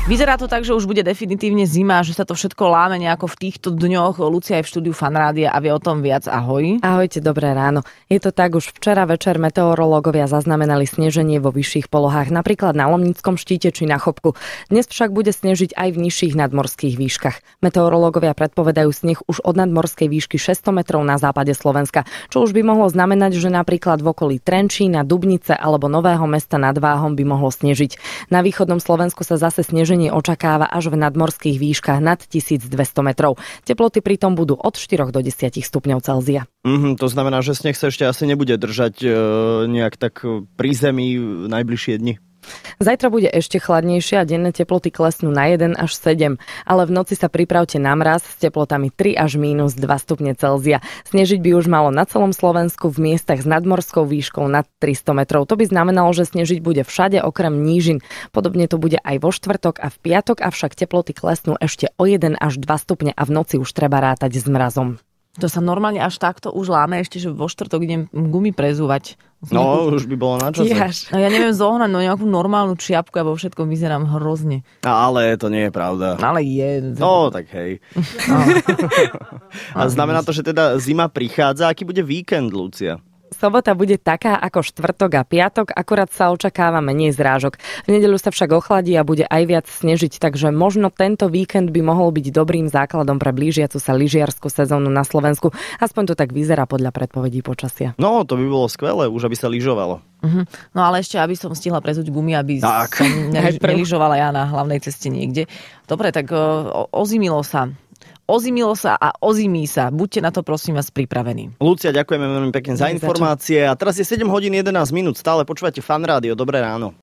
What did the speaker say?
Vyzerá to tak, že už bude definitívne zima, že sa to všetko láme nejako v týchto dňoch. Lucia je v štúdiu Fanrádia a vie o tom viac. Ahoj. Ahojte, dobré ráno. Je to tak, už včera večer meteorológovia zaznamenali sneženie vo vyšších polohách, napríklad na Lomnickom štíte či na Chopku. Dnes však bude snežiť aj v nižších nadmorských výškach. Meteorológovia predpovedajú sneh už od nadmorskej výšky 600 metrov na západe Slovenska, čo už by mohlo znamenať, že napríklad v okolí Trenčína, Dubnice alebo Nového Mesta nad Váhom by mohlo snežiť. Na východnom Slovensku sa zase sneženie očakáva až v nadmorských výškach nad 1200 metrov. Teploty pritom budú od 4 do 10 stupňov Celzia. To znamená, že sneh sa ešte asi nebude držať nejak tak pri zemi najbližšie dni. Zajtra bude ešte chladnejšie a denné teploty klesnú na 1 až 7, ale v noci sa pripravte na mraz s teplotami 3 až -2 stupne Celzia. Snežiť by už malo na celom Slovensku v miestach s nadmorskou výškou nad 300 metrov. To by znamenalo, že snežiť bude všade okrem nížin. Podobne to bude aj vo štvrtok a v piatok, avšak teploty klesnú ešte o 1 až 2 stupne a v noci už treba rátať s mrazom. To sa normálne až takto už láme, ešte, že vo štvrtok idem gumy prezúvať. No, už by bolo na čase. No, ja neviem zohnať nejakú normálnu čiapku a vo všetkom vyzerám hrozne. Ale to nie je pravda. Ale je. No, tak hej. No. A znamená to, že teda zima prichádza. Aký bude víkend, Lucia? Sobota bude taká ako štvrtok a piatok, akurát sa očakáva menej zrážok. V nedeľu sa však ochladí a bude aj viac snežiť, takže možno tento víkend by mohol byť dobrým základom pre blížiacu sa lyžiarsku sezónu na Slovensku. Aspoň to tak vyzerá podľa predpovedí počasia. No, to by bolo skvelé, už aby sa lyžovalo. No ale ešte, aby som stihla prezúť gumy, aby som nelyžovala ja na hlavnej ceste niekde. Dobre, tak ozimilo sa. Ozimilo sa a ozimí sa. Buďte na to, prosím vás, pripravení. Lucia, ďakujeme veľmi pekne za informácie. A teraz je 7 hodín 11 minút. Stále počúvate Fan Rádio. Dobré ráno.